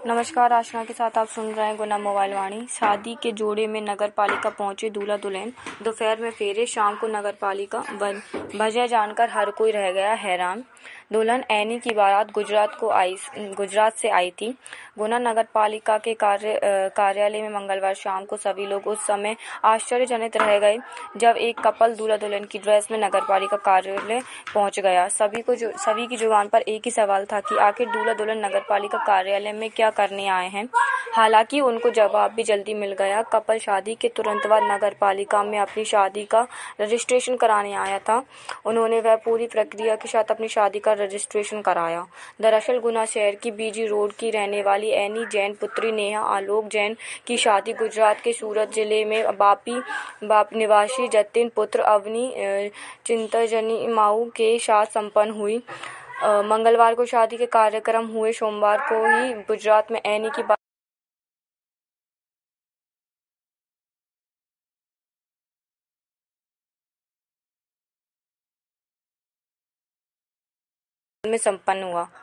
नमस्कार, आशना के साथ आप सुन रहे हैं गुना मोबाइल वाणी। शादी के जोड़े में नगर पालिका पहुंचे दूल्हा दुल्हन, दोपहर में फेरे, शाम को नगर पालिका। वजह जानकर हर कोई रह गया हैरान। दुल्हन ऐनी की बारात गुजरात से आई थी। गुना नगर पालिका के कार्यालय में मंगलवार शाम को सभी लोग उस समय आश्चर्यचकित रह गए जब एक कपल दूल्हा दुल्हन की ड्रेस में नगर पालिका कार्यालय पहुंच गया। सभी की जुबान पर एक ही सवाल था कि आखिर दूल्हा दुल्हन नगर पालिका कार्यालय में क्या करने आए हैं। हालांकि उनको जवाब भी जल्दी मिल गया। कपल शादी के तुरंत बाद नगर पालिका में अपनी शादी का रजिस्ट्रेशन कराने आया था। उन्होंने वह पूरी प्रक्रिया के साथ अपनी शादी का रजिस्ट्रेशन कराया। दरअसल गुना शहर की बीजी रोड की रहने वाली ऐनी जैन पुत्री नेहा आलोक जैन की शादी गुजरात के सूरत जिले में बाप निवासी जतिन पुत्र अवनी चिंतजनी माऊ के साथ संपन्न हुई। मंगलवार को शादी के कार्यक्रम हुए। सोमवार को ही गुजरात में ऐनी की में संपन्न हुआ।